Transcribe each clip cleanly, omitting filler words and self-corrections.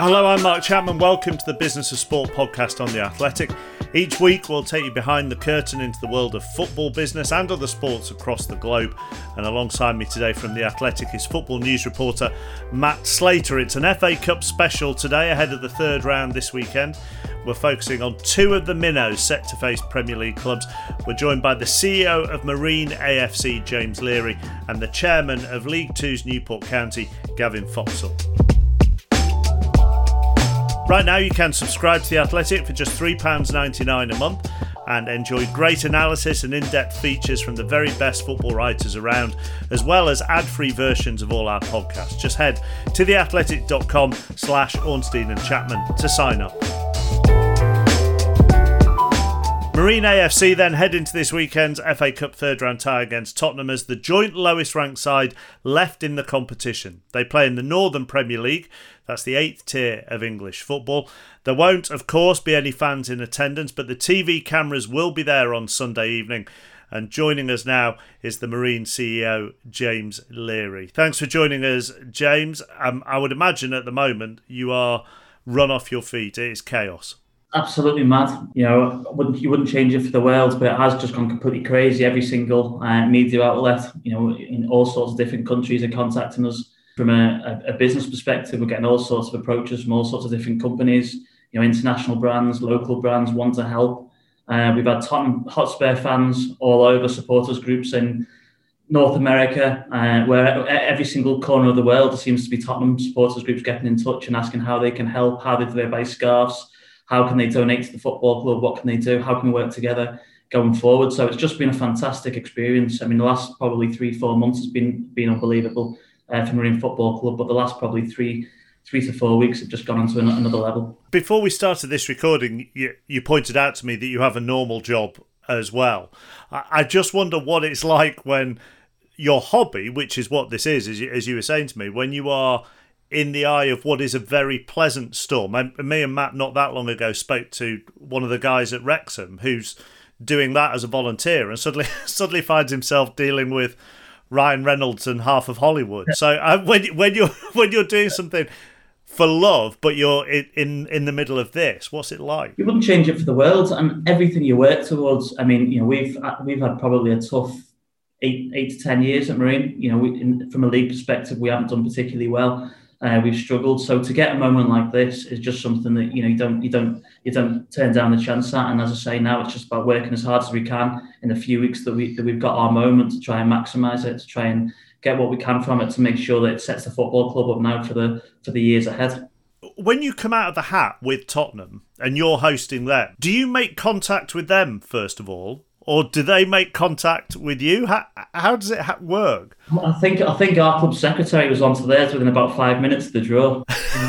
Hello, I'm Mark Chapman. Welcome to the Business of Sport podcast on The Athletic. Each week we'll take you behind the curtain into the world of football, business and other sports across the globe. And alongside me today from The Athletic is football news reporter Matt Slater. It's an FA Cup special today ahead of the third round this weekend. We're focusing on two of the minnows set to face Premier League clubs. We're joined by the CEO of Marine AFC, James Leary, and the chairman of League Two's Newport County, Gavin Foxall. Right now you can subscribe to The Athletic for just £3.99 a month and enjoy great analysis and in-depth features from the very best football writers around, as well as ad-free versions of all our podcasts. Just head to theathletic.com/Ornstein and Chapman to sign up. Marine AFC then head into this weekend's FA Cup third round tie against Tottenham as the joint lowest ranked side left in the competition. They play in the Northern Premier League. That's the 8th tier of English football. There won't, of course, be any fans in attendance, but the TV cameras will be there on Sunday evening. And joining us now is the Marine CEO, James Leary. Thanks for joining us, James. I would imagine at the moment you are run off your feet. It is chaos. Absolutely mad. You wouldn't change it for the world, but it has just gone completely crazy. Every single media outlet, in all sorts of different countries are contacting us. From a business perspective, we're getting all sorts of approaches from all sorts of different companies, international brands, local brands want to help. We've had Tottenham Hotspur fans all over, supporters groups in North America, where every single corner of the world there seems to be Tottenham supporters groups getting in touch and asking how they can help, how do they buy scarves, how can they donate to the football club, what can they do, how can we work together going forward. So it's just been a fantastic experience. I mean, the last probably 3-4 months has been unbelievable for Marine Football Club, but the last probably three to 4 weeks have just gone on to another level. Before we started this recording, you pointed out to me that you have a normal job as well. I just wonder what it's like when your hobby, which is what this is, as you were saying to me, when you are in the eye of what is a very pleasant storm. Me and Matt not that long ago spoke to one of the guys at Wrexham who's doing that as a volunteer and suddenly finds himself dealing with Ryan Reynolds and half of Hollywood. So when you're doing something for love, but you're in the middle of this, what's it like? You wouldn't change it for the world, and everything you work towards. I mean, we've had probably a tough 8 to 10 years at Marine. From a league perspective, we haven't done particularly well. We've struggled. So to get a moment like this is just something that you don't turn down the chance at. And as I say, now it's just about working as hard as we can in the few weeks that we've got our moment to try and maximise it, to try and get what we can from it, to make sure that it sets the football club up now for the years ahead. When you come out of the hat with Tottenham and you're hosting them, do you make contact with them first of all? Or do they make contact with you? How does it work? I think our club secretary was onto theirs within about 5 minutes of the draw.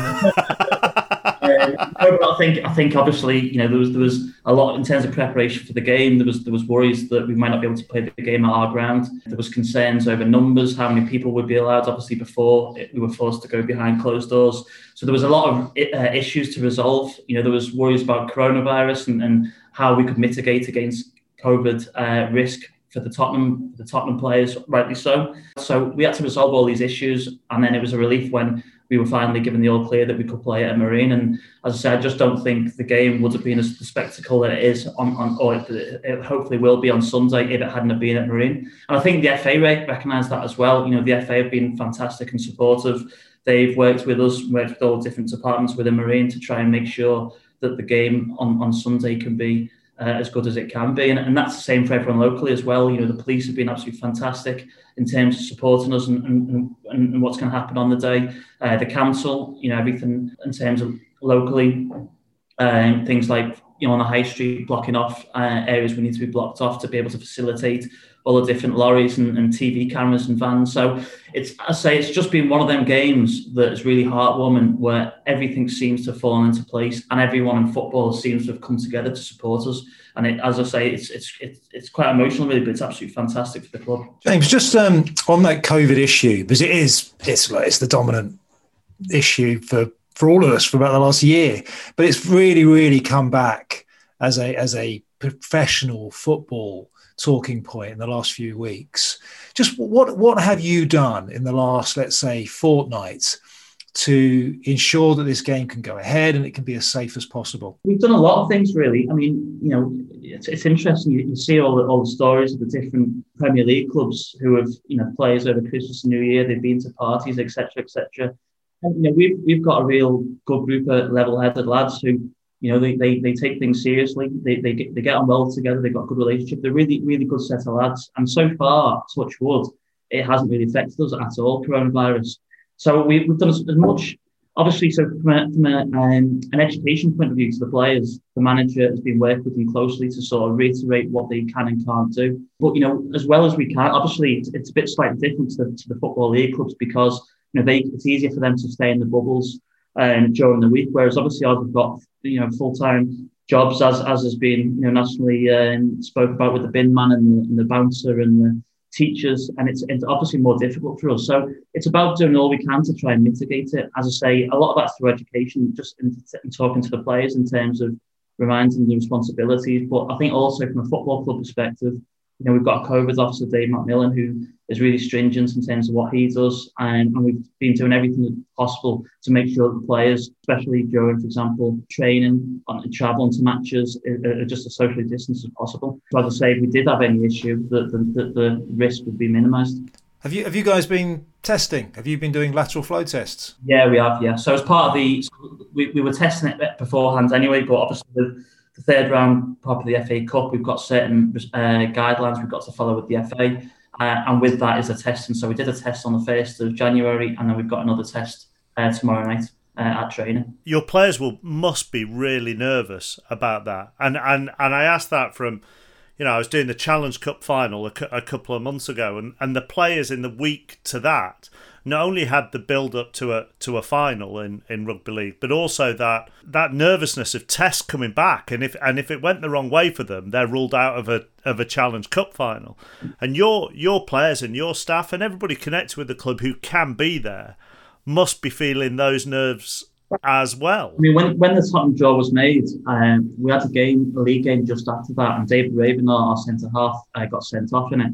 I think obviously there was a lot in terms of preparation for the game. There was worries that we might not be able to play the game at our ground. There was concerns over numbers, how many people would be allowed. Obviously before we were forced to go behind closed doors, so there was a lot of issues to resolve. There was worries about coronavirus and how we could mitigate against COVID risk for the Tottenham players, rightly so. So we had to resolve all these issues, and then it was a relief when we were finally given the all clear that we could play at Marine. And as I said, I just don't think the game would have been as the spectacle that it is or it hopefully will be on Sunday if it hadn't have been at Marine. And I think the FA recognise that as well. The FA have been fantastic and supportive. They've worked with us, worked with all different departments within Marine to try and make sure that the game on Sunday can be as good as it can be, and that's the same for everyone locally as well. The police have been absolutely fantastic in terms of supporting us and what's going to happen on the day. The council, everything in terms of locally, things like on the high street, blocking off areas we need to be blocked off to be able to facilitate all the different lorries and TV cameras and vans. So it's just been one of them games that is really heartwarming, where everything seems to have fallen into place and everyone in football seems to have come together to support us. And as I say, it's quite emotional really, but it's absolutely fantastic for the club. James, just on that COVID issue, because it's the dominant issue for all of us for about the last year, but it's really, really come back as a professional football talking point in the last few weeks. Just what have you done in the last, let's say, fortnight to ensure that this game can go ahead and it can be as safe as possible? We've done a lot of things, really. I mean, it's interesting. You see all the stories of the different Premier League clubs who have, players over Christmas and New Year. They've been to parties, etc., etc. And we've got a real good group of level-headed lads who, they take things seriously. They get on well together. They've got a good relationship. They're really, really good set of lads. And so far, touch wood, it hasn't really affected us at all, coronavirus. So we've done as much, obviously. So from an education point of view to the players, the manager has been working with them closely to sort of reiterate what they can and can't do. But as well as we can, obviously it's a bit slightly different to the football league clubs because it's easier for them to stay in the bubbles during the week, whereas obviously I've got full-time jobs as has been nationally spoke about with the bin man and the bouncer and the teachers, and it's obviously more difficult for us. So it's about doing all we can to try and mitigate it. As I say, a lot of that's through education, just in talking to the players in terms of reminding them the responsibilities. But I think also from a football club perspective, we've got a COVID officer, Dave McMillan, who is really stringent in terms of what he does. And we've been doing everything possible to make sure that the players, especially during, for example, training and traveling to matches, are just as socially distanced as possible. So as I say, if we did have any issue, the risk would be minimised. Have you guys been testing? Have you been doing lateral flow tests? Yeah, we have, yeah. So as part of we were testing it beforehand anyway, but obviously with the third round, part of the FA Cup, we've got certain guidelines we've got to follow with the FA. And with that is a test. And so we did a test on the 1st of January, and then we've got another test tomorrow night at training. Your players must be really nervous about that. And I asked that from, I was doing the Challenge Cup final a couple of months ago, and the players in the week to that not only had the build-up to a final in rugby league, but also that nervousness of tests coming back, and if it went the wrong way for them, they're ruled out of a Challenge Cup final. And your players and your staff and everybody connected with the club who can be there must be feeling those nerves as well. I mean, when the Tottenham draw was made, we had a league game just after that, and David Raven, our centre half, got sent off in it.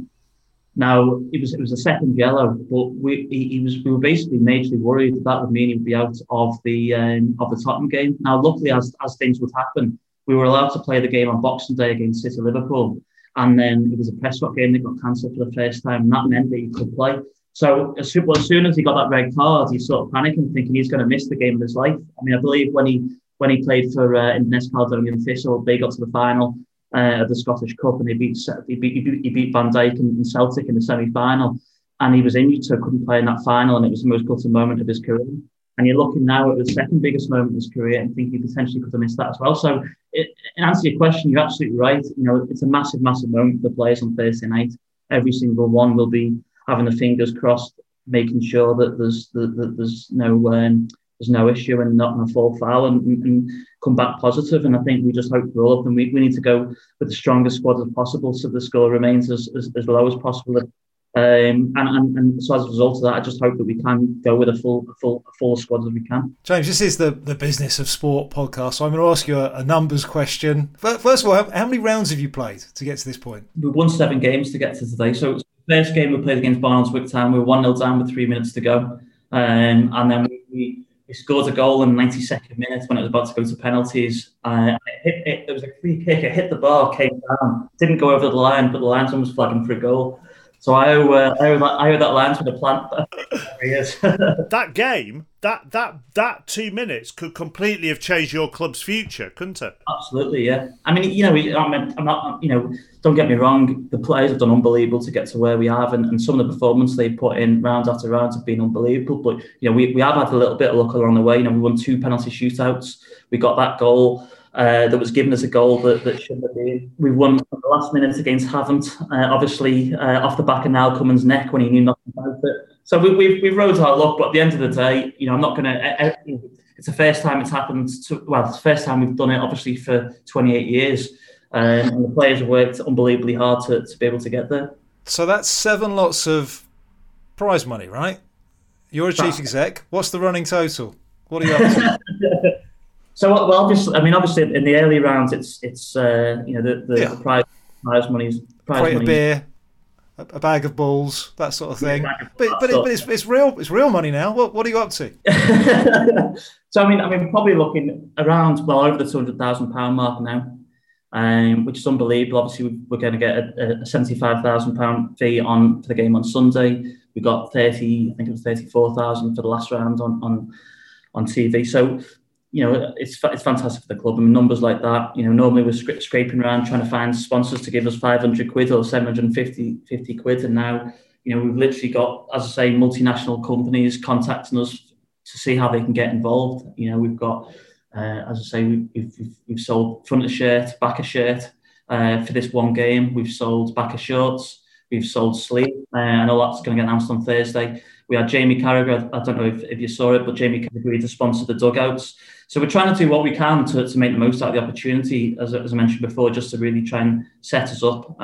Now it was a second yellow, but we were basically majorly worried that would mean he would be out of the Tottenham game. Now, luckily, as things would happen, we were allowed to play the game on Boxing Day against City Liverpool, and then it was a Prescott game that got cancelled for the first time, and that meant that he could play. So as soon as he got that red card, he sort of panicking, thinking he's going to miss the game of his life. I mean, I believe when he played for Inverness Caledonian Thistle, they got to the final of the Scottish Cup, and he beat Van Dijk and Celtic in the semi-final, and he was injured, so couldn't play in that final, and it was the most gutted moment of his career. And you're looking now at the second biggest moment of his career and think he potentially could have missed that as well. So, in answer to your question, you're absolutely right. It's a massive, massive moment for the players on Thursday night. Every single one will be having the fingers crossed, making sure that there's no issue and not going to fall foul and come back positive. And I think we just hope for all of them. We need to go with the strongest squad as possible, so the score remains as low as possible. And so as a result of that, I just hope that we can go with a full squad as we can. James, this is the Business of Sport podcast, so I'm going to ask you a numbers question. First of all, how many rounds have you played to get to this point? We won 7 games to get to today. So the first game we played against Barnsley Town, we were 1-0 down with 3 minutes to go. And then we scored a goal in the 92nd minute when it was about to go to penalties. It was a free kick. It hit the bar, came down, didn't go over the line, but the linesman was flagging for a goal. So I owe that linesman a plant. That game, that 2 minutes could completely have changed your club's future, couldn't it? Absolutely, yeah. I mean, I'm not, don't get me wrong, the players have done unbelievable to get to where we have, and some of the performance they've put in round after round have been unbelievable. But we have had a little bit of luck along the way. We won 2 penalty shootouts. We got that goal that was given as a goal that shouldn't have been. We won at the last minute against Havant, obviously off the back of Niall Cummins' neck when he knew nothing about it. So we've rode our luck, but at the end of the day, I'm not going to. It's the first time it's happened. It's the first time we've done it, obviously, for 28 years. And the players have worked unbelievably hard to be able to get there. So that's 7 lots of prize money, right? You're a chief exec. What's the running total? What are you up to? So, well, obviously in the early rounds, it's the prize money. Crate of beer. a bag of balls, that sort of thing. Yeah, But it's real money now. What are you up to? So I mean, probably looking around over the £200,000 mark now, which is unbelievable. Obviously, we're going to get a £75,000 fee for the game on Sunday. We got 34,000 for the last round on TV. So, it's fantastic for the club. I mean, numbers like that, normally we're scraping around trying to find sponsors to give us 500 quid or 750 quid. And now, we've literally got, as I say, multinational companies contacting us to see how they can get involved. We've got, as I say, we've sold front of shirt, back of shirt for this one game. We've sold back of shorts. We've sold sleeve. I know that's going to get announced on Thursday. We had Jamie Carragher. I don't know if you saw it, but Jamie Carragher agreed to sponsor the dugouts. So we're trying to do what we can to make the most out of the opportunity, as I mentioned before, just to really try and set us up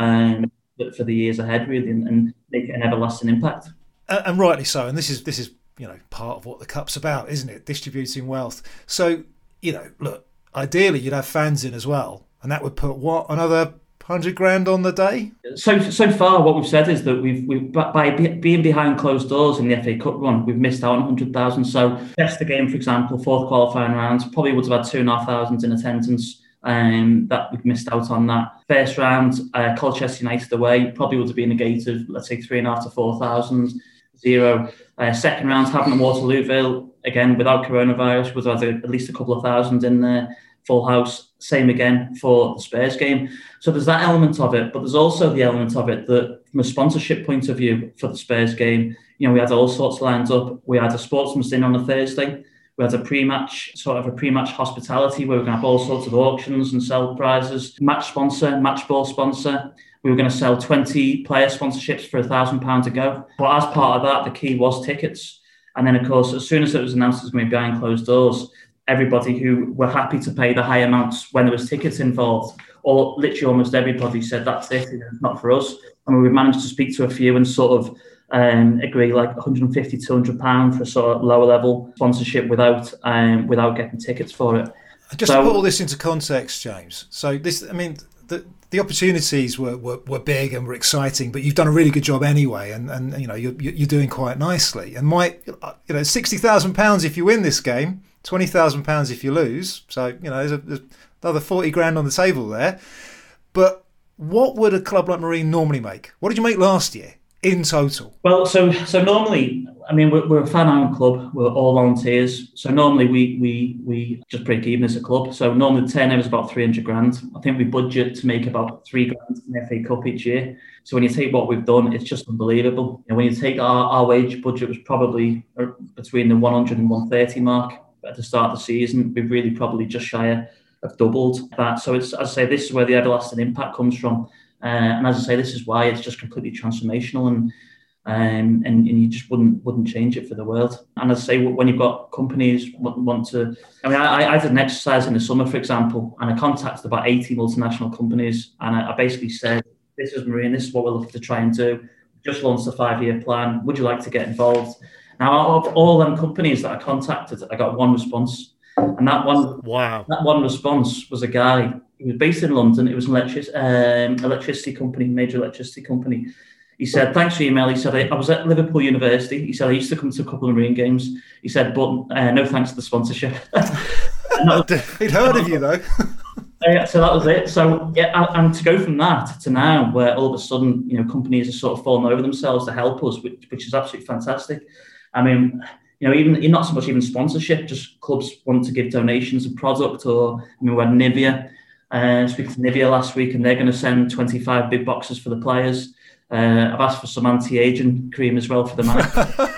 for the years ahead, really, and make it an everlasting impact. And rightly so. And this is part of what the Cup's about, isn't it? Distributing wealth. So, look, ideally you'd have fans in as well, and that would put another 100 grand on the day? So far, what we've said is that we've by being behind closed doors in the FA Cup run, we've missed out on 100,000. So, Leicester game, for example, fourth qualifying round, probably would have had 2,500 in attendance. That we've missed out on that. First round, Colchester United away, probably would have been a gate of, let's say, 3,500 to 4,000. Zero. Second round, Havant and Waterlooville, again, without coronavirus, would have had at least a couple of thousand in there. Full house. Same again for the Spurs game. So there's that element of it, but there's also the element of it that from a sponsorship point of view for the Spurs game, we had all sorts lined up. We had a sportsman's dinner on a Thursday. We had a pre-match hospitality where we're going to have all sorts of auctions and sell prizes. Match ball sponsor. We were going to sell 20 player sponsorships for £1,000 to go. But as part of that, the key was tickets. And then, of course, as soon as it was announced it was going to be behind closed doors, everybody who were happy to pay the high amounts when there was tickets involved, or literally almost everybody said, that's it, it's not for us. I mean, we've managed to speak to a few and sort of agree like £150, £200 for sort of lower level sponsorship without getting tickets for it. Just to put all this into context, James. So this, I mean, the opportunities were big and were exciting, but you've done a really good job anyway, and you're doing quite nicely. And £60,000 if you win this game, £20,000 if you lose. So there's another 40 grand on the table there. But what would a club like Marine normally make? What did you make last year in total? Well, so normally, I mean, we're a fan-owned club. We're all volunteers. So normally we just break even as a club. So normally the turnover is about 300 grand. I think we budget to make about 3 grand in the FA Cup each year. So when you take what we've done, it's just unbelievable. When you take our wage budget was probably between the 100 and 130 mark at the start of the season. We've really probably just shy of doubled that. So it's, as I say, this is where the everlasting impact comes from. And as I say, this is why it's just completely transformational, and you just wouldn't change it for the world. And as I say, when you've got companies want to, I mean, I did an exercise in the summer, for example, and I contacted about 80 multinational companies, and I basically said, this is Marine, this is what we're looking to try and do. Just launched a 5-year plan. Would you like to get involved? Now, out of all them companies that I contacted, I got one response, and that one response was a guy. He was based in London. It was an electricity company, major electricity company. He said, thanks for your email. He said, I was at Liverpool University. He said, I used to come to a couple of Marine games. He said, but no thanks to the sponsorship. He'd heard of you, though. So that was it. So, yeah, and to go from that to now, where all of a sudden, companies are sort of falling over themselves to help us, which is absolutely fantastic. I mean, even not so much even sponsorship, just clubs want to give donations of product, or, we had Nivea. Speaking to Nivea last week, and they're going to send 25 big boxes for the players. I've asked for some anti-aging cream as well for the man.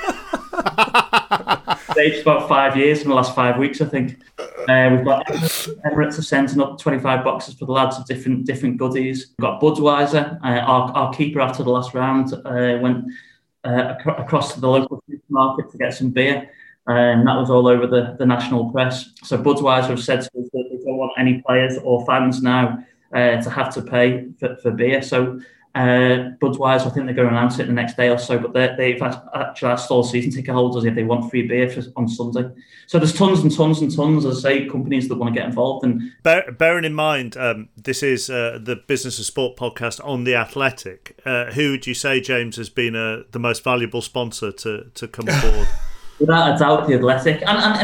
It's about 5 years in the last 5 weeks, I think. We've got Emirates are sending up 25 boxes for the lads of different goodies. We've got Budweiser. Our keeper after the last round went across to the local supermarket to get some beer. And that was all over the national press. So Budweiser have said to us that they don't want any players or fans now to have to pay for beer. So Budweiser, I think they're going to announce it the next day or so, but they've actually asked all season ticket holders if they want free beer on Sunday. So there's tons and tons and tons, as I say, companies that want to get involved. And bearing in mind, this is the Business and Sport podcast on The Athletic. Who would you say, James, has been the most valuable sponsor to come aboard? Without a doubt, The Athletic. And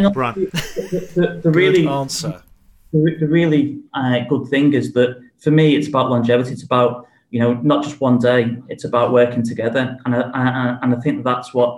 the really good answer. The really good thing is that for me, it's about longevity. It's about, not just one day. It's about working together, and I think that's what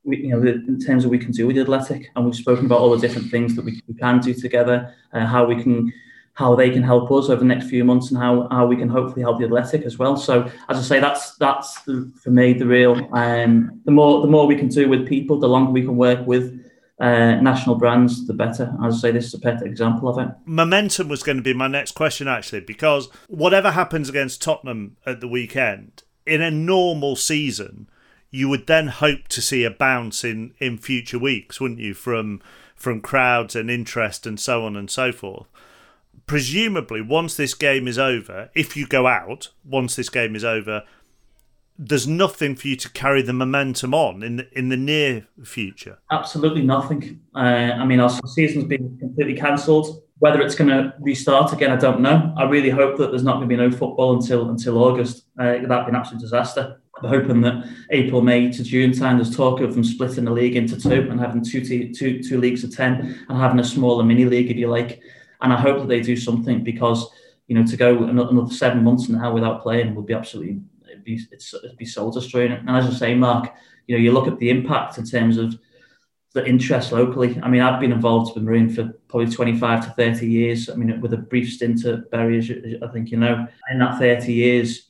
in terms of we can do with the Athletic. And we've spoken about all the different things that we can do together, how they can help us over the next few months, and how we can hopefully help the Athletic as well. So, as I say, that's for me the real. The more we can do with people, the longer we can work with national brands, the better. As I say, this is a perfect example of it. Momentum was going to be my next question, actually, because whatever happens against Tottenham at the weekend, in a normal season, you would then hope to see a bounce in future weeks, wouldn't you, from crowds and interest and so on and so forth. Presumably, once this game is over, if you go out, once this game is over, there's nothing for you to carry the momentum on in the near future. Absolutely nothing. Our season's been completely cancelled. Whether it's going to restart again, I don't know. I really hope that there's not going to be no football until August. That'd be an absolute disaster. I'm hoping that April, May to June time, there's talk of them splitting the league into two and having two leagues of 10 and having a smaller mini league, if you like. And I hope that they do something, because to go another 7 months now without playing would be absolutely. It'd be soul destroying. And as I say, Mark, you look at the impact in terms of the interest locally. I mean, I've been involved with Marine for probably 25 to 30 years. I mean, with a brief stint at Bury, as I think in that 30 years,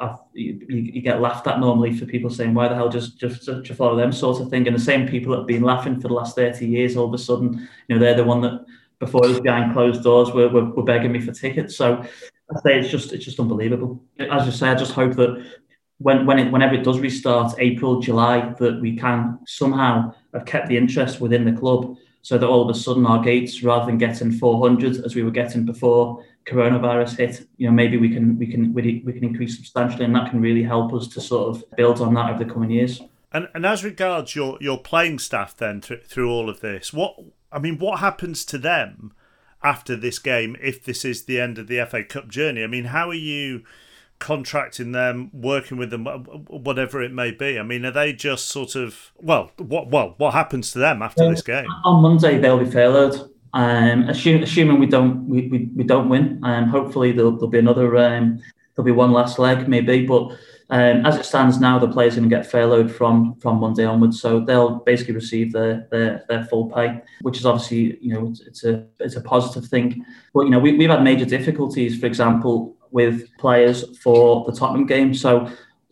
you get laughed at normally for people saying, why the hell just follow them sort of thing. And the same people that have been laughing for the last 30 years, all of a sudden, they're the one that before it was behind closed doors were begging me for tickets. So I say it's just unbelievable. As you say, I just hope that whenever it does restart, April, July, that we can somehow have kept the interest within the club, so that all of a sudden our gates, rather than getting 400 as we were getting before coronavirus hit, maybe we can increase substantially, and that can really help us to sort of build on that over the coming years. And as regards your playing staff, then through all of this, what happens to them after this game, if this is the end of the FA Cup journey? I mean, how are you contracting them, working with them, whatever it may be? I mean, are they just sort of, what happens to them after this game? On Monday, they'll be furloughed. Assuming we don't win, hopefully there'll be another, there'll be one last leg maybe, but as it stands now, the players are going to get furloughed from Monday onwards, so they'll basically receive their full pay, which is obviously it's a positive thing. But we've had major difficulties, for example, with players for the Tottenham game. So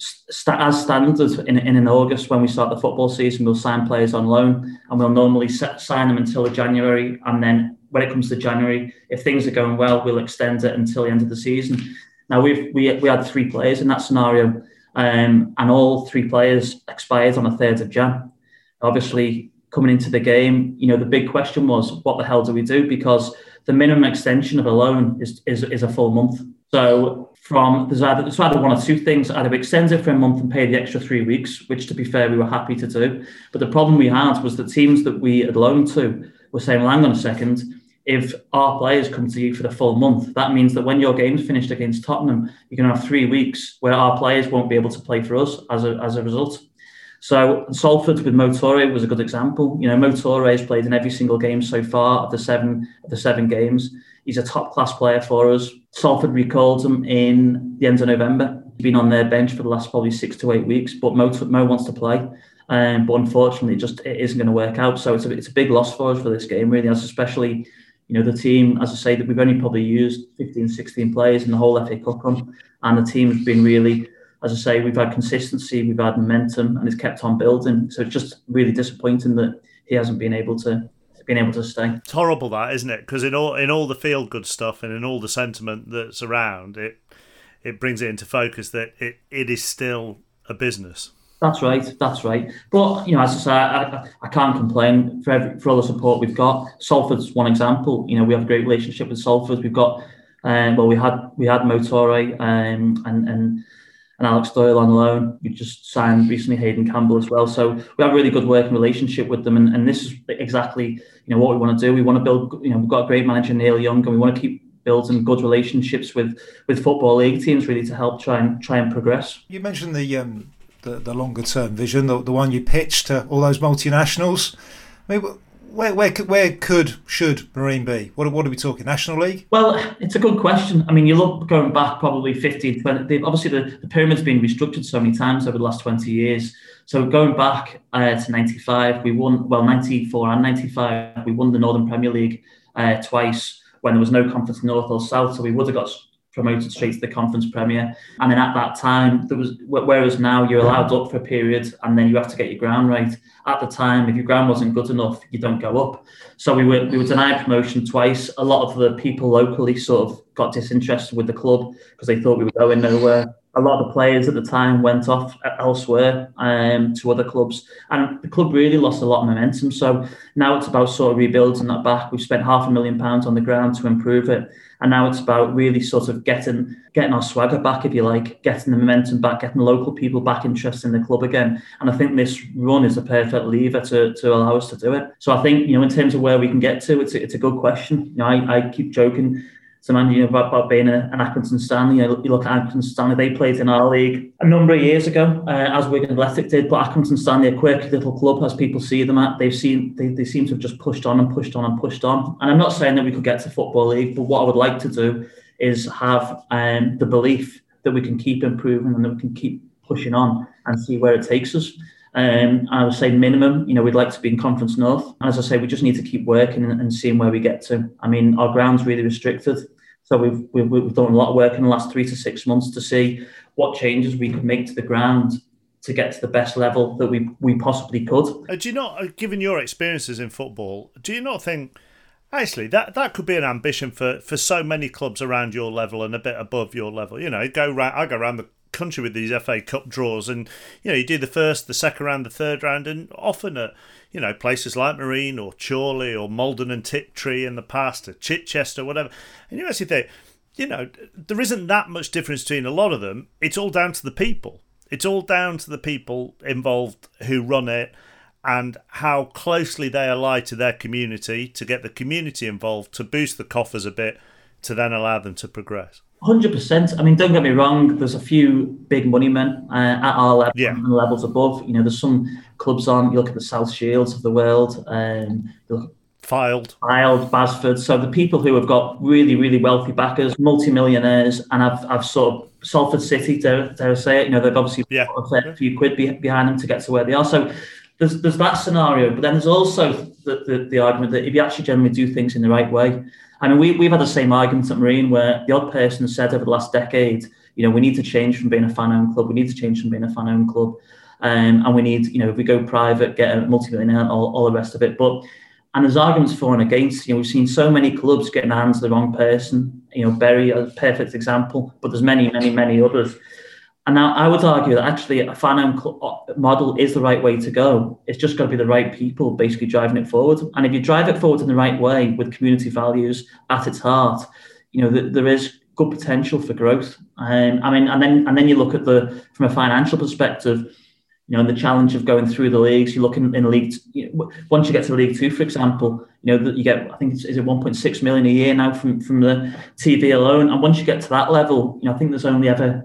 as standard in August, when we start the football season, we'll sign players on loan, and we'll normally sign them until January, and then when it comes to January, if things are going well, we'll extend it until the end of the season. Now we had 3 players in that scenario, and all 3 players expired on the 3rd of Jan. Obviously, coming into the game, the big question was, what the hell do we do? Because the minimum extension of a loan is a full month. So there's either one or two things: either we extend it for a month and pay the extra 3 weeks, which, to be fair, we were happy to do. But the problem we had was the teams that we had loaned to were saying, well, hang on a second. If our players come to you for the full month, that means that when your game's finished against Tottenham, you're going to have 3 weeks where our players won't be able to play for us as a result. So Salford with Mo Toure was a good example. Mo Toure has played in every single game so far of the seven games. He's a top-class player for us. Salford recalled him in the end of November. He's been on their bench for the last probably 6 to 8 weeks, but Mo wants to play. But unfortunately, it isn't going to work out. So it's a big loss for us for this game, really, especially the team, as I say, that we've only probably used 15, 16 players in the whole FA Cup run. And the team has been really, as I say, we've had consistency, we've had momentum, and it's kept on building. So it's just really disappointing that he hasn't been able to stay. It's horrible, that, isn't it? Because in all the feel-good stuff and in all the sentiment that's around, it brings it into focus that it is still a business. That's right. But, as I say, I can't complain for all the support we've got. Salford's one example. We have a great relationship with Salford. We've got, we had Mo Toure, and and Alex Doyle on loan. We just signed recently Hayden Campbell as well. So we have a really good working relationship with them, and this is exactly what we want to do. We want to build. We've got a great manager, Neil Young, and we want to keep building good relationships with Football League teams, really, to help try and progress. You mentioned the longer term vision, the one you pitched to all those multinationals. I mean, should Marine be? What are we talking? National League? Well, it's a good question. I mean, you look going back probably 15, 20. Obviously, the pyramid's been restructured so many times over the last 20 years. So going back to 95, we won, 94 and 95, we won the Northern Premier League twice when there was no Conference North or South. So we would have got promoted straight to the Conference Premier. And then at that time, there was, whereas now you're allowed up for a period and then you have to get your ground right. At the time, if your ground wasn't good enough, you don't go up. So we were denied promotion twice. A lot of the people locally sort of got disinterested with the club because they thought we were going nowhere. A lot of the players at the time went off elsewhere to other clubs, and the club really lost a lot of momentum. So now it's about sort of rebuilding that back. We've spent £500,000 on the ground to improve it, and now it's about really sort of getting our swagger back, if you like, getting the momentum back, getting the local people back interested in the club again. And I think this run is a perfect lever to allow us to do it. So I think in terms of where we can get to, it's a good question. I keep joking. So, man, about being an Accrington Stanley. You look at Accrington Stanley, they played in our league a number of years ago, as Wigan Athletic did. But Accrington Stanley, a quirky little club, as people see them at, they seem to have just pushed on and pushed on and pushed on. And I'm not saying that we could get to Football League, but what I would like to do is have the belief that we can keep improving and that we can keep pushing on and see where it takes us. I would say minimum, we'd like to be in Conference North. And as I say, we just need to keep working and seeing where we get to. I mean, our ground's really restricted. So we've done a lot of work in the last 3 to 6 months to see what changes we could make to the ground to get to the best level that we possibly could. Do you not, given your experiences in football, do you not think, actually, that could be an ambition for so many clubs around your level and a bit above your level? I go around the country with these FA Cup draws, and you do the first, the second round, the third round, and often at places like Marine or Chorley or Malden and Tiptree in the past, or Chichester, whatever, and you actually think, there isn't that much difference between a lot of them. It's all down to the people. It's all down to the people involved who run it and how closely they ally to their community to get the community involved, to boost the coffers a bit, to then allow them to progress. 100%. I mean, don't get me wrong. There's a few big money men at our level and levels above. There's some clubs on. You look at the South Shields of the world. You look at Fylde, Basford. So the people who have got really, really wealthy backers, multi-millionaires, and I've sort of Salford City, dare I say it. They've obviously put a few quid behind them to get to where they are. So there's that scenario. But then there's also the argument that if you actually generally do things in the right way. I mean, we've had the same argument at Marine where the odd person said over the last decade, we need to change from being a fan-owned club. We need to change from being a fan-owned club. And we need, if we go private, get a multi-millionaire, all the rest of it. And there's arguments for and against. We've seen so many clubs get in the hands of the wrong person. Bury a perfect example, but there's many, many, many others. And now I would argue that actually a fan-owned model is the right way to go. It's just got to be the right people basically driving it forward. And if you drive it forward in the right way with community values at its heart, there is good potential for growth. And then you look at from a financial perspective, the challenge of going through the leagues. You look in League, once you get to League Two, for example, that you get, I think is it 1.6 million a year now from the TV alone. And once you get to that level, I think there's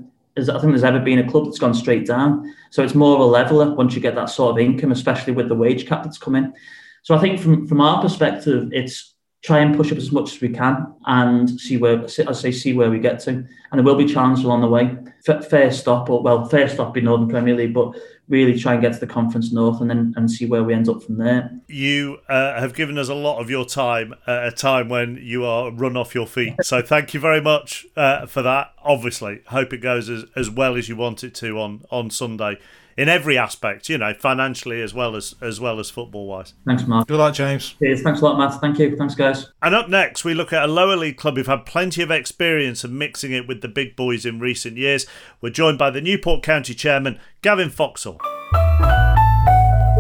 ever been a club that's gone straight down. So it's more of a leveler once you get that sort of income, especially with the wage cap that's coming. So I think from our perspective, it's try and push up as much as we can and see where we get to. And there will be challenges along the way. Fair stop in Northern Premier League, but really try and get to the Conference North and see where we end up from there. You have given us a lot of your time at a time when you are run off your feet. So thank you very much for that. Obviously, hope it goes as well as you want it to on Sunday. In every aspect, financially as well as football-wise. Thanks, Mark. Good luck, James. Cheers. Thanks a lot, Matt. Thank you. Thanks, guys. And up next, we look at a lower league club who've had plenty of experience of mixing it with the big boys in recent years. We're joined by the Newport County chairman, Gavin Foxall.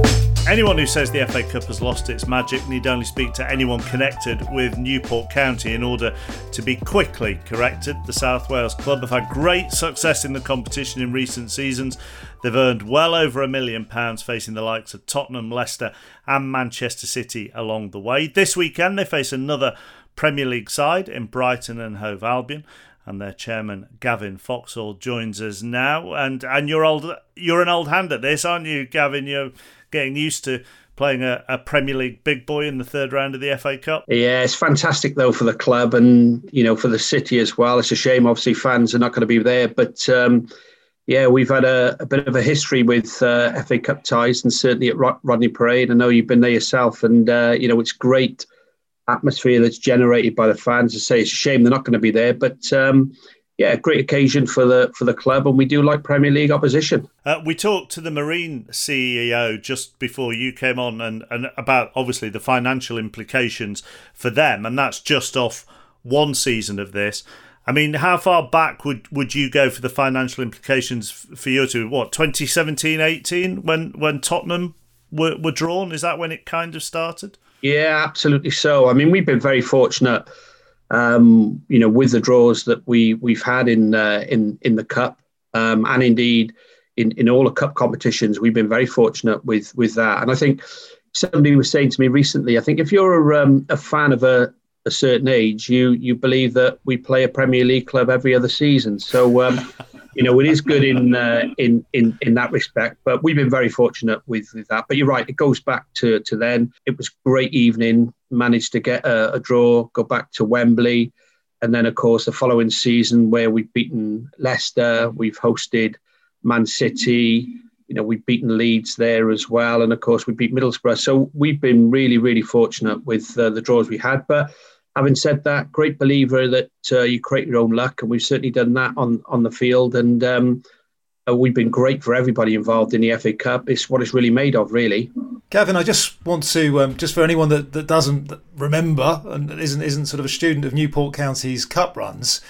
Anyone who says the FA Cup has lost its magic need only speak to anyone connected with Newport County in order to be quickly corrected. The South Wales club have had great success in the competition in recent seasons. They've earned well over £1 million facing the likes of Tottenham, Leicester and Manchester City along the way. This weekend they face another Premier League side in Brighton and Hove Albion. And their chairman, Gavin Foxall, joins us now. And you're an old hand at this, aren't you, Gavin? You're getting used to playing a Premier League big boy in the third round of the FA Cup. Yeah, it's fantastic, though, for the club and, for the city as well. It's a shame, obviously, fans are not going to be there. But, we've had a bit of a history with FA Cup ties and certainly at Rodney Parade. I know you've been there yourself and, it's great atmosphere that's generated by the fans. I say it's a shame they're not going to be there, but great occasion for the club, and we do like Premier League opposition. We talked to the Marine CEO just before you came on, and about obviously the financial implications for them, and that's just off one season of this. I mean, how far back would you go for the financial implications for you to 2017-18 when Tottenham were drawn? Is that when it kind of started? Yeah, absolutely so. I mean, we've been very fortunate, with the draws that we've had in the cup, and indeed in all the cup competitions, we've been very fortunate with that. And I think somebody was saying to me recently, I think if you're a fan of a certain age, you believe that we play a Premier League club every other season. So it is good in that respect. But we've been very fortunate with that. But you're right, it goes back to then. It was a great evening, managed to get a draw, go back to Wembley. And then, of course, the following season where we've beaten Leicester, we've hosted Man City, we've beaten Leeds there as well. And, of course, we beat Middlesbrough. So we've been really, really fortunate with the draws we had. But having said that, great believer that you create your own luck, and we've certainly done that on the field. And we've been great for everybody involved in the FA Cup. It's what it's really made of, really. Gavin, I just want to, just for anyone that doesn't remember and isn't sort of a student of Newport County's cup runs,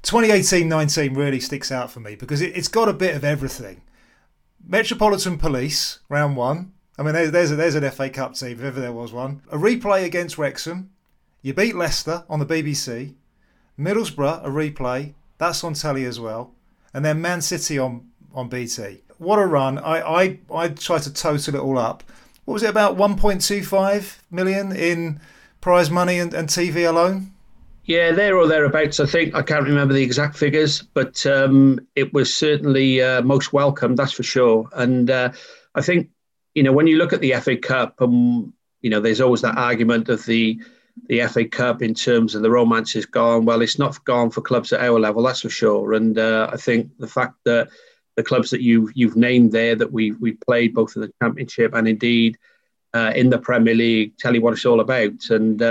2018-19 really sticks out for me because it's got a bit of everything. Metropolitan Police, round one. I mean, there's an FA Cup team, if ever there was one. A replay against Wrexham. You beat Leicester on the BBC. Middlesbrough, a replay. That's on telly as well. And then Man City on BT. What a run. I tried to total it all up. What was it, about 1.25 million in prize money and TV alone? Yeah, there or thereabouts. I think I can't remember the exact figures, but it was certainly most welcome, that's for sure. And I think, when you look at the FA Cup, there's always that argument of the FA Cup in terms of the romance is gone. Well, it's not gone for clubs at our level, that's for sure. And I think the fact that the clubs that you've named there that we played both in the Championship and indeed in the Premier League tell you what it's all about. And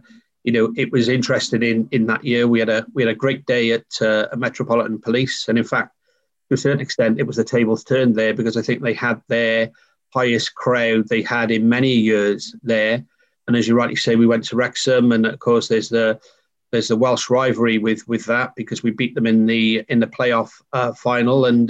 it was interesting in that year. We had a great day at Metropolitan Police, and in fact, to a certain extent, it was the tables turned there because I think they had their highest crowd they had in many years there. And as you rightly say, we went to Wrexham, and of course, there's the Welsh rivalry with that because we beat them in the playoff final, and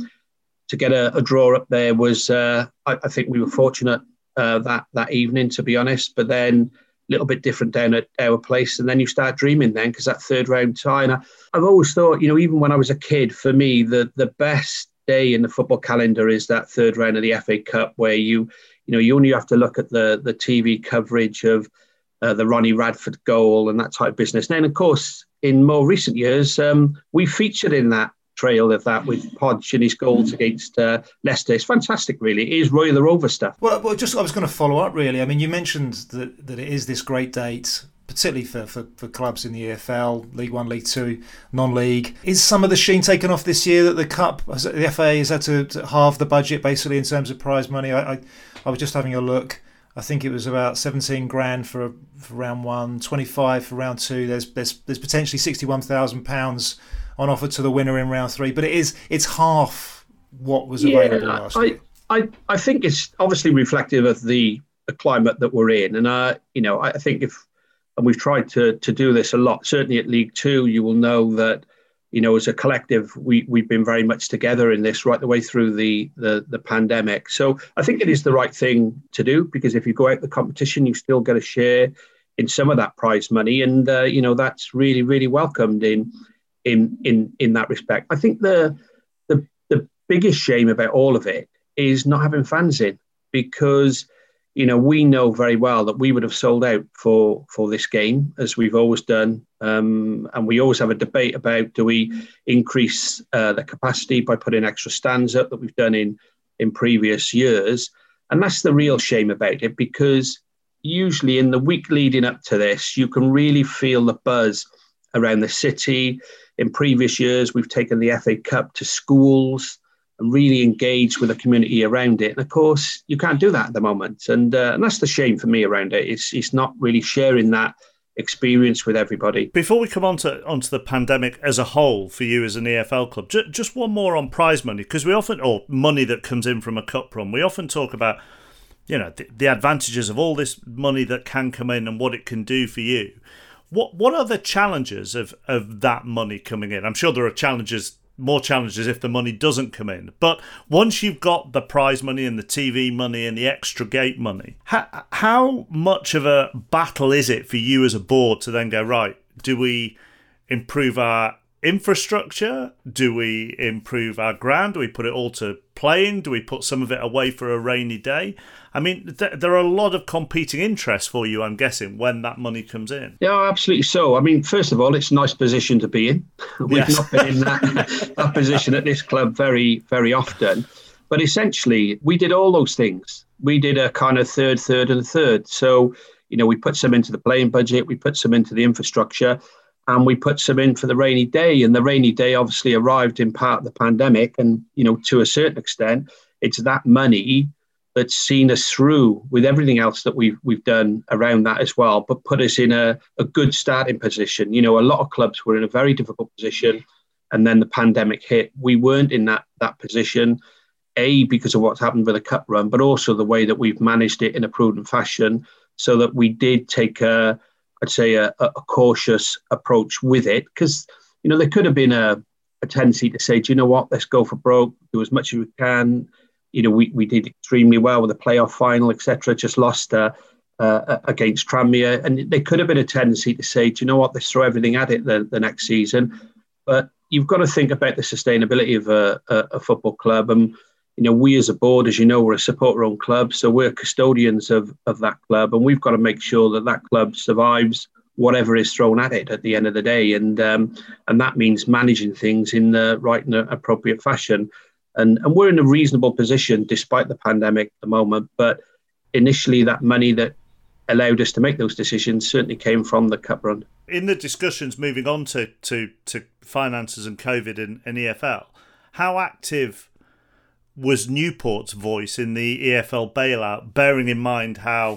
to get a draw up there was I think we were fortunate that evening, to be honest. But then a little bit different down at our place, and then you start dreaming then because that third round tie. And I've always thought, even when I was a kid, for me the best day in the football calendar is that third round of the FA Cup where you only have to look at the TV coverage of the Ronnie Radford goal and that type of business. And then, of course, in more recent years, we featured in that trail of that with Podge and his goals against Leicester. It's fantastic, really. It is Roy the Rover stuff. Well, just I was going to follow up, really. I mean, you mentioned that it is this great date, particularly for clubs in the EFL, League One, League Two, non-league. Is some of the sheen taken off this year that the FA has had to halve the budget, basically, in terms of prize money? I was just having a look. I think it was about 17 grand for round one, 25 for round two. There's potentially £61,000 on offer to the winner in round three, but it's half what was available last year. I think it's obviously reflective of the climate that we're in, and I think and we've tried to do this a lot. Certainly at League Two, you will know that as a collective, we've been very much together in this right the way through the pandemic. So I think it is the right thing to do, because if you go out the competition, you still get a share in some of that prize money, and that's really, really welcomed in that respect. I think the biggest shame about all of it is not having fans in, because we know very well that we would have sold out for this game, as we've always done. And we always have a debate about, do we increase the capacity by putting extra stands up that we've done in previous years? And that's the real shame about it, because usually in the week leading up to this, you can really feel the buzz around the city. In previous years, we've taken the FA Cup to schools and really engaged with the community around it. And of course, you can't do that at the moment. And that's the shame for me around it. It's not really sharing that experience with everybody. Before we come onto the pandemic as a whole for you as an EFL club, just one more on prize money, because or money that comes in from a cup run. We often talk about, the advantages of all this money that can come in and what it can do for you. What are the challenges of that money coming in? I'm sure there are more challenges if the money doesn't come in. But once you've got the prize money and the TV money and the extra gate money, how much of a battle is it for you as a board to then go, right, do we improve our infrastructure? Do we improve our ground? Do we put it all to playing? Do we put some of it away for a rainy day? I mean, there are a lot of competing interests for you, I'm guessing, when that money comes in. Yeah, absolutely so. I mean, first of all, it's a nice position to be in. We've not been in that position at this club very, very often. But essentially, we did all those things. We did a kind of third, and a third. So, we put some into the playing budget, we put some into the infrastructure, and we put some in for the rainy day. And the rainy day obviously arrived in part of the pandemic. And, to a certain extent, it's that money that's seen us through with everything else that we've done around that as well, but put us in a good starting position. A lot of clubs were in a very difficult position, and then the pandemic hit. We weren't in that position, because of what's happened with the cup run, but also the way that we've managed it in a prudent fashion, so that we did take a cautious approach with it. Because, there could have been a tendency to say, do you know what, let's go for broke, do as much as we can. We did extremely well with the playoff final, etc. Just lost against Tranmere. And there could have been a tendency to say, do you know what, let's throw everything at it the next season. But you've got to think about the sustainability of a football club. And, we as a board, as you know, we're a supporter-owned club. So we're custodians of that club. And we've got to make sure that that club survives whatever is thrown at it at the end of the day. And that means managing things in the right and appropriate fashion. And we're in a reasonable position despite the pandemic at the moment. But initially, that money that allowed us to make those decisions certainly came from the cup run. In the discussions moving on to finances and COVID and EFL, how active was Newport's voice in the EFL bailout, bearing in mind how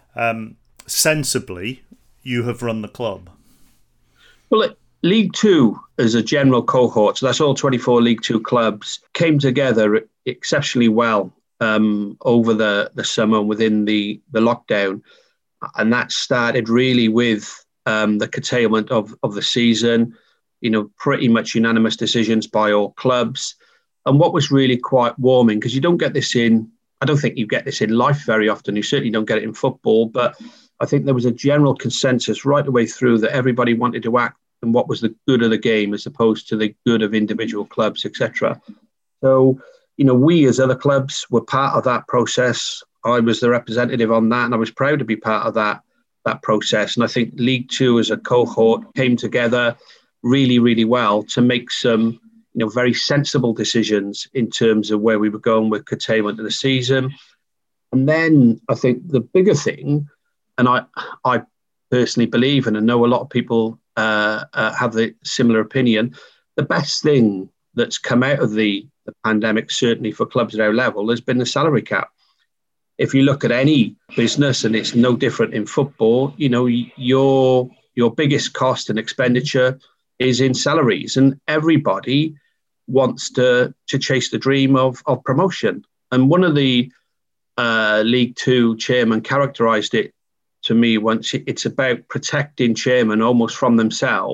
sensibly you have run the club? Well, League Two as a general cohort, so that's all 24 League Two clubs, came together exceptionally well over the summer within the lockdown. And that started really with the curtailment of the season, pretty much unanimous decisions by all clubs. And what was really quite warming, because you don't get this I don't think you get this in life very often. You certainly don't get it in football. But I think there was a general consensus right the way through that everybody wanted to act and what was the good of the game as opposed to the good of individual clubs, etc. So, we as other clubs were part of that process. I was the representative on that, and I was proud to be part of that process. And I think League Two as a cohort came together really, really well to make some, very sensible decisions in terms of where we were going with curtailment of the season. And then I think the bigger thing, and I personally believe, and I know a lot of people have the similar opinion, the best thing that's come out of the pandemic, certainly for clubs at our level, has been the salary cap. If you look at any business, and it's no different in football, your biggest cost and expenditure is in salaries, and everybody wants to chase the dream of promotion. And one of the League Two chairman characterised it to me once. It's about protecting chairmen almost from themselves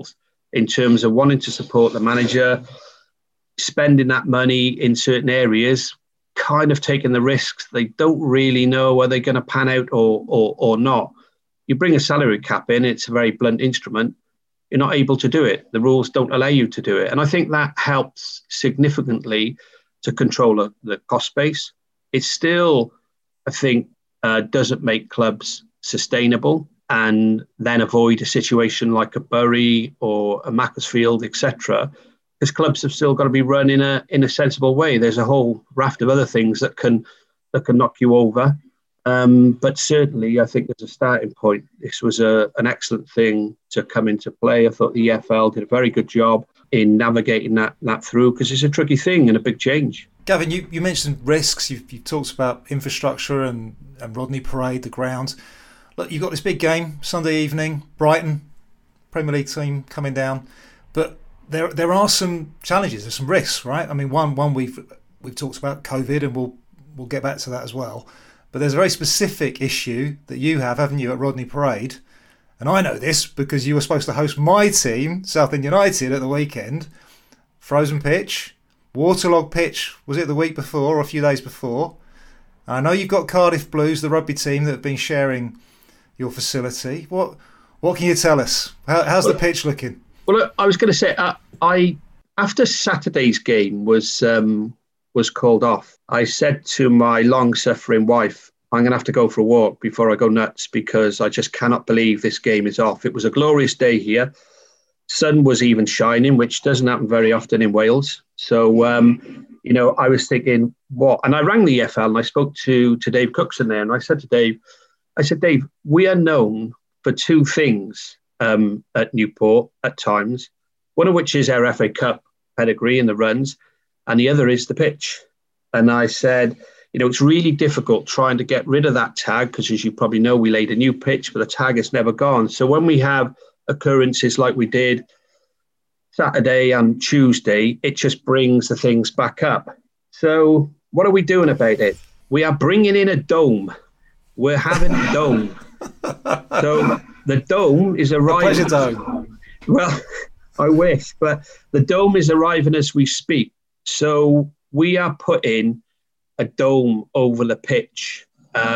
in terms of wanting to support the manager, spending that money in certain areas, kind of taking the risks. They don't really know whether they're going to pan out or not. You bring a salary cap in, it's a very blunt instrument. You're not able to do it. The rules don't allow you to do it. And I think that helps significantly to control the cost base. It still, I think, doesn't make clubs sustainable, and then avoid a situation like a Bury or a Macclesfield, etc. Because clubs have still got to be run in a sensible way. There's a whole raft of other things that can knock you over. But certainly, I think as a starting point, this was an excellent thing to come into play. I thought the EFL did a very good job in navigating that through, because it's a tricky thing and a big change. Gavin, you mentioned risks. You've talked about infrastructure and Rodney Parade, the ground. Look, you've got this big game Sunday evening, Brighton, Premier League team coming down, but there are some challenges. There's some risks, right? I mean, one we've talked about COVID, and we'll get back to that as well. But there's a very specific issue that you have, haven't you, at Rodney Parade? And I know this because you were supposed to host my team, Southend United, at the weekend. Frozen pitch, waterlogged pitch. Was it the week before or a few days before? I know you've got Cardiff Blues, the rugby team, that have been sharing your facility. What can you tell us? How's the pitch looking? Well, look, I was going to say, after Saturday's game was called off, I said to my long-suffering wife, I'm going to have to go for a walk before I go nuts, because I just cannot believe this game is off. It was a glorious day here. Sun was even shining, which doesn't happen very often in Wales. So, I was thinking, what? And I rang the EFL and I spoke to Dave Cookson there, and I said to Dave, Dave, we are known for two things at Newport at times, one of which is our FA Cup pedigree and the runs, and the other is the pitch. And I said, it's really difficult trying to get rid of that tag, because as you probably know, we laid a new pitch, but the tag has never gone. So when we have occurrences like we did Saturday and Tuesday, it just brings the things back up. So what are we doing about it? We are bringing in a dome. We're having a dome. So the dome is arriving. A pleasure dome. Well, I wish, but the dome is arriving as we speak. So we are putting a dome over the pitch.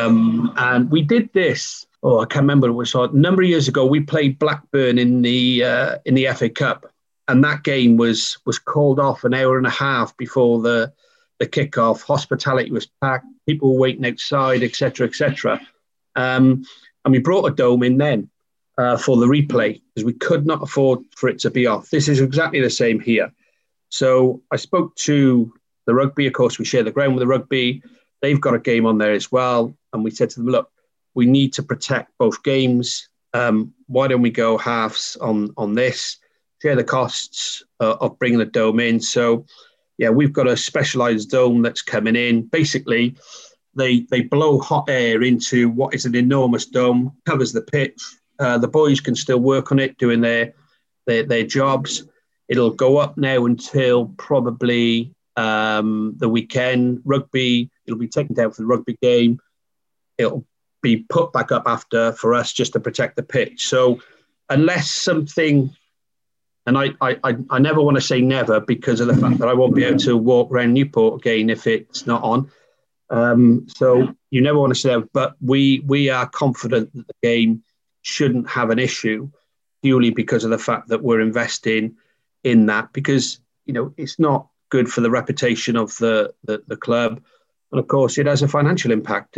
And we did this, I can't remember, it was a number of years ago. We played Blackburn in the FA Cup. And that game was called off an hour and a half before the kickoff. Hospitality was packed. People were waiting outside, etc., etc. And we brought a dome in then for the replay, because we could not afford for it to be off. This is exactly the same here. So I spoke to the rugby. Of course, we share the ground with the rugby. They've got a game on there as well. And we said to them, look, we need to protect both games. Why don't we go halves on this? Share the costs of bringing the dome in. So, yeah, we've got a specialised dome that's coming in. Basically, they blow hot air into what is an enormous dome, covers the pitch. The boys can still work on it, doing their jobs. It'll go up now until probably the weekend. Rugby, it'll be taken down for the rugby game. It'll be put back up after for us, just to protect the pitch. So unless something... And I never want to say never, because of the fact that I won't be able to walk around Newport again if it's not on. So you never want to say that, but we are confident that the game shouldn't have an issue, purely because of the fact that we're investing in that, because it's not good for the reputation of the club, and of course it has a financial impact,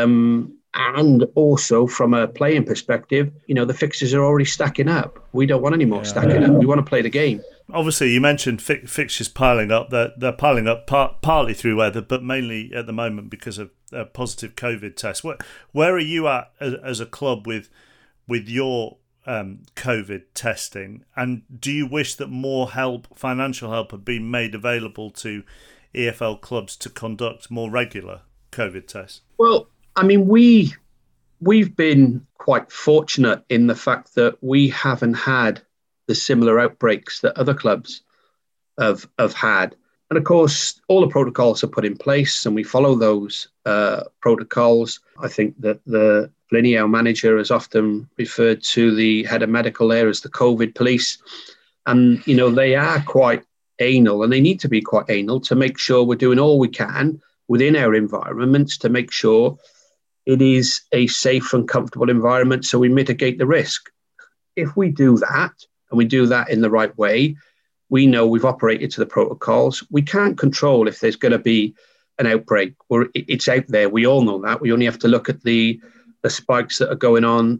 and also from a playing perspective, the fixtures are already stacking up. We don't want any more stacking up. We want to play the game. Obviously, you mentioned fixtures piling up. They're piling up partly through weather, but mainly at the moment because of positive COVID tests. Where are you at as a club with your COVID testing? And do you wish that more financial help had been made available to EFL clubs to conduct more regular COVID tests? Well, I mean, we've been quite fortunate in the fact that we haven't had the similar outbreaks that other clubs have had. And of course, all the protocols are put in place and we follow those protocols. I think that the Flinney, our manager, has often referred to the head of medical there as the COVID police. And, they are quite anal, and they need to be quite anal to make sure we're doing all we can within our environments to make sure it is a safe and comfortable environment so we mitigate the risk. If we do that, and we do that in the right way, we know we've operated to the protocols. We can't control if there's going to be an outbreak. It's out there. We all know that. We only have to look at the spikes that are going on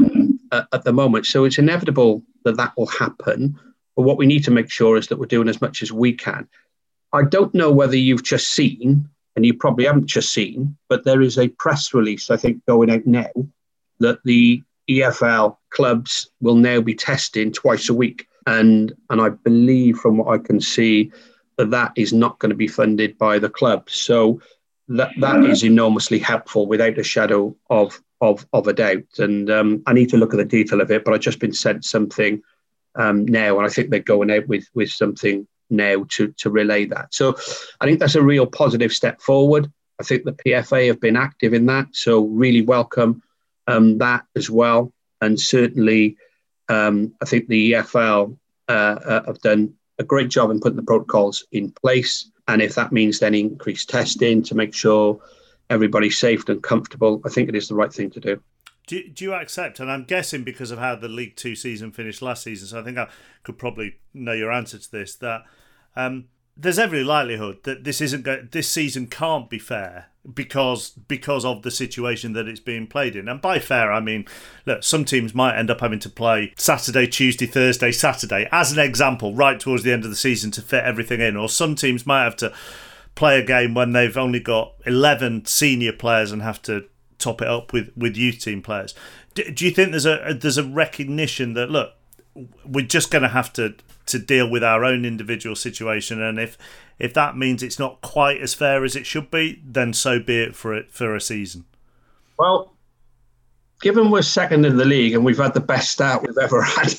at the moment. So it's inevitable that will happen. But what we need to make sure is that we're doing as much as we can. I don't know whether you've just seen, and you probably haven't just seen, but there is a press release, I think, going out now that the EFL clubs will now be testing twice a week. And I believe from what I can see that is not going to be funded by the club. So that is enormously helpful without a shadow of a doubt. And I need to look at the detail of it, but I've just been sent something now, and I think they're going out with something now to relay that. So I think that's a real positive step forward. I think the PFA have been active in that, so really welcome that as well. And certainly I think the EFL have done a great job in putting the protocols in place. And if that means then increased testing to make sure everybody's safe and comfortable, I think it is the right thing to do. Do you accept, and I'm guessing because of how the League Two season finished last season, so I think I could probably know your answer to this, that there's every likelihood that this season can't be fair because of the situation that it's being played in. And by fair, I mean, look, some teams might end up having to play Saturday, Tuesday, Thursday, Saturday, as an example, right towards the end of the season to fit everything in. Or some teams might have to play a game when they've only got 11 senior players and have to top it up with youth team players. Do you think there's a recognition that, look, we're just going to have to deal with our own individual situation, and if that means it's not quite as fair as it should be, then so be it for a season? Well, given we're second in the league and we've had the best start we've ever had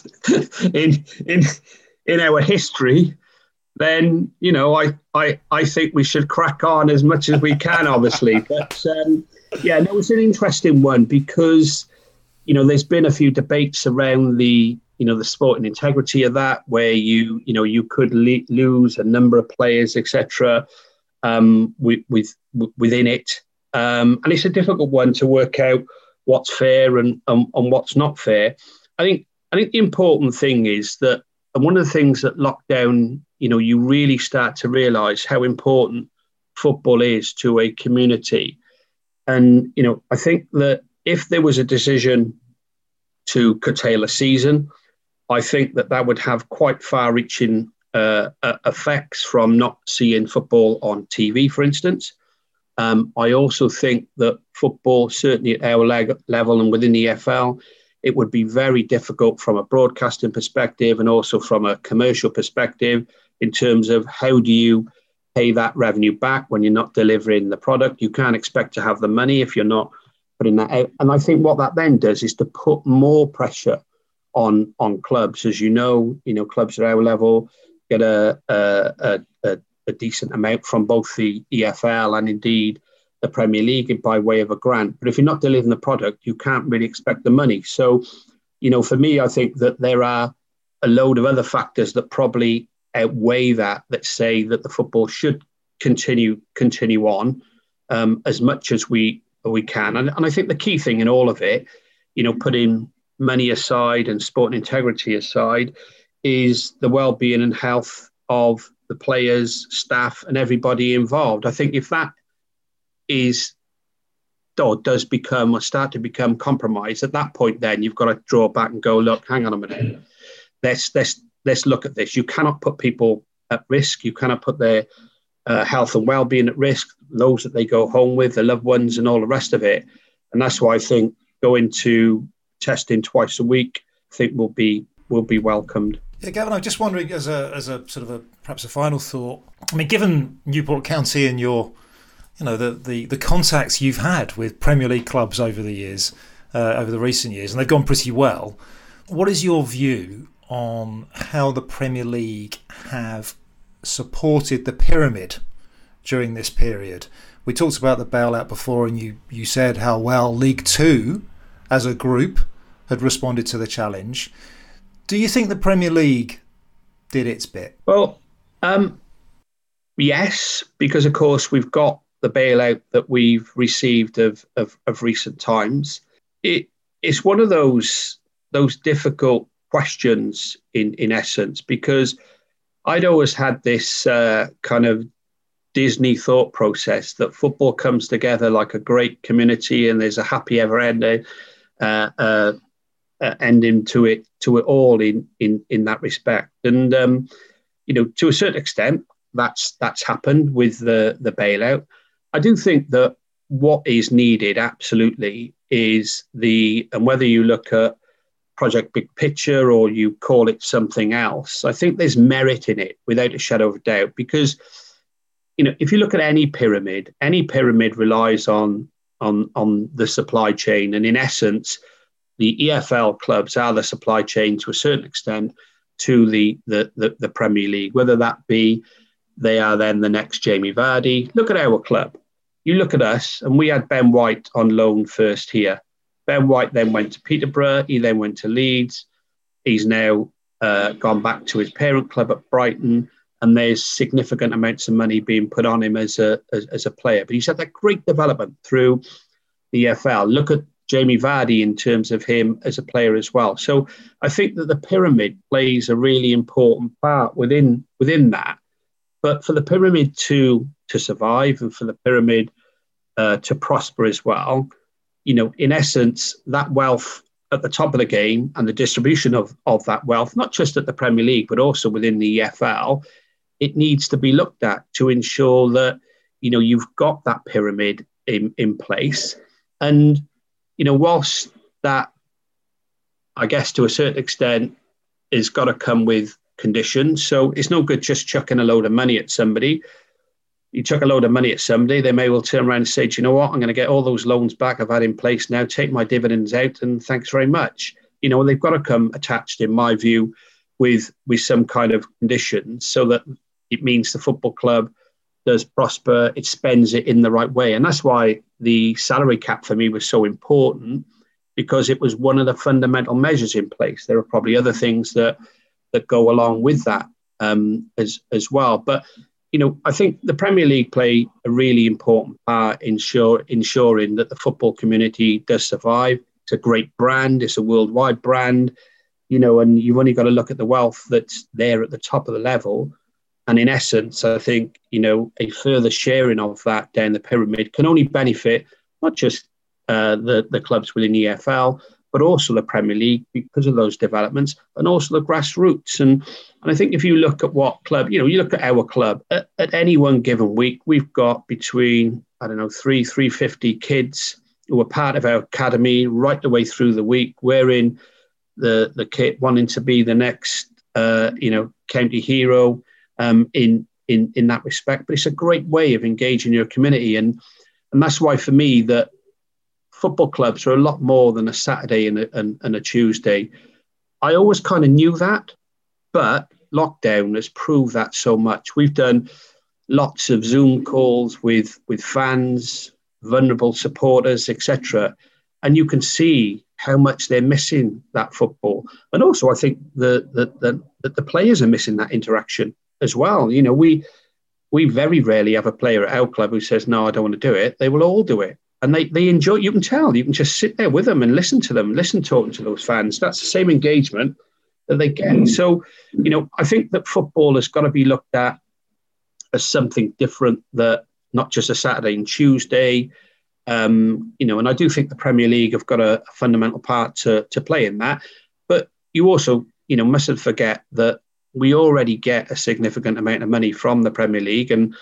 in our history, then I think we should crack on as much as we can, obviously. But it's an interesting one because there's been a few debates around the sporting integrity of that, where you could lose a number of players, etc. Within it, and it's a difficult one to work out what's fair and what's not fair. I think the important thing is that, and one of the things that lockdown, you really start to realise how important football is to a community. And I think that if there was a decision to curtail a season, I think that would have quite far-reaching effects from not seeing football on TV, for instance. I also think that football, certainly at our level and within the EFL, it would be very difficult from a broadcasting perspective and also from a commercial perspective in terms of how do you pay that revenue back when you're not delivering the product. You can't expect to have the money if you're not putting that out. And I think what that then does is to put more pressure on clubs. As clubs at our level get a decent amount from both the EFL and indeed the Premier League by way of a grant. But if you're not delivering the product, you can't really expect the money. So, for me, I think that there are a load of other factors that probably outweigh that say that the football should continue on as much as we can. And I think the key thing in all of it, putting money aside and sport and integrity aside, is the well-being and health of the players, staff, and everybody involved. I think if that does become or start to become compromised, at that point, then you've got to draw back and go, look, hang on a minute, let's look at this. You cannot put people at risk. You cannot put their health and well-being at risk, those that they go home with, their loved ones, and all the rest of it. And that's why I think going to testing twice a week, I think will be welcomed. Yeah, Gavin, I'm just wondering, as a sort of perhaps a final thought. I mean, given Newport County and your, the contacts you've had with Premier League clubs over the years, over the recent years, and they've gone pretty well. What is your view on how the Premier League have supported the pyramid during this period? We talked about the bailout before, and you said how well League Two as a group had responded to the challenge. Do you think the Premier League did its bit? Well, yes, because of course we've got the bailout that we've received of recent times. It's one of those difficult questions in essence, because I'd always had this kind of Disney thought process that football comes together like a great community and there's a happy ever ending ending to it all in that respect. And to a certain extent that's happened with the bailout. I do think that what is needed absolutely is and whether you look at Project Big Picture or you call it something else, I think there's merit in it without a shadow of a doubt, because if you look at any pyramid relies on the supply chain, and in essence the EFL clubs are the supply chain to a certain extent to the Premier League, whether that be they are then the next Jamie Vardy. Look at our club. You look at us, and we had Ben White on loan first here. Ben White then went to Peterborough. He then went to Leeds. He's now gone back to his parent club at Brighton, and there's significant amounts of money being put on him as a player. But he's had that great development through the EFL. Look at Jamie Vardy in terms of him as a player as well. So I think that the pyramid plays a really important part within that. But for the pyramid to survive and for the pyramid to prosper as well, in essence, that wealth at the top of the game and the distribution of that wealth, not just at the Premier League, but also within the EFL, it needs to be looked at to ensure that, you've got that pyramid in place. And, whilst that, I guess, to a certain extent, is got to come with conditions. So it's no good just chucking a load of money at somebody. You chuck a load of money at somebody, they may well turn around and say, do you know what, I'm going to get all those loans back I've had in place now, take my dividends out, and thanks very much. They've got to come attached, in my view, with some kind of conditions so that it means the football club does prosper, it spends it in the right way. And that's why the salary cap for me was so important, because it was one of the fundamental measures in place. There are probably other things that go along with that as well. But I think the Premier League play a really important part in ensuring that the football community does survive. It's a great brand. It's a worldwide brand, and you've only got to look at the wealth that's there at the top of the level. And in essence, I think, a further sharing of that down the pyramid can only benefit not just the clubs within the EFL, but also the Premier League because of those developments, and also the grassroots. And I think if you look at what club, you look at our club, at any one given week, we've got between, 350 kids who are part of our academy right the way through the week, wearing the kit, wanting to be the next, county hero in that respect. But it's a great way of engaging your community. And that's why, for me, that football clubs are a lot more than a Saturday and a Tuesday. I always kind of knew that, but lockdown has proved that so much. We've done lots of Zoom calls with fans, vulnerable supporters, etc. And you can see how much they're missing that football. And also, I think that the players are missing that interaction as well. We very rarely have a player at our club who says, no, I don't want to do it. They will all do it. And they enjoy it. You can tell. You can just sit there with them and listen to them, talking to those fans. That's the same engagement that they get. So, I think that football has got to be looked at as something different, that not just a Saturday and Tuesday. And I do think the Premier League have got a fundamental part to play in that. But you also, mustn't forget that we already get a significant amount of money from the Premier League. And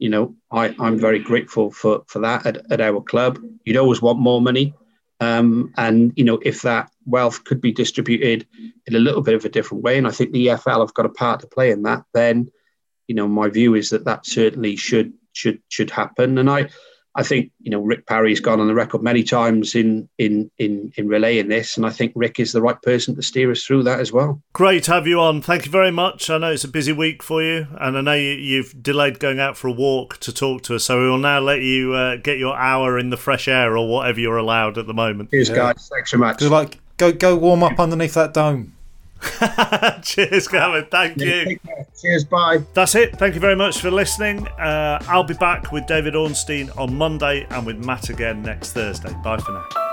I'm very grateful for that at our club. You'd always want more money. And, if that wealth could be distributed in a little bit of a different way, and I think the EFL have got a part to play in that, then, my view is that certainly should happen. And I think, Rick Parry's gone on the record many times in relaying this, and I think Rick is the right person to steer us through that as well. Great to have you on. Thank you very much. I know it's a busy week for you, and I know you've delayed going out for a walk to talk to us, so we will now let you get your hour in the fresh air or whatever you're allowed at the moment. Cheers, guys. Thanks so much. Go warm up underneath that dome. Cheers, Gavin. Thank you. Cheers, bye. That's it. Thank you very much for listening. I'll be back with David Ornstein on Monday and with Matt again next Thursday. Bye for now.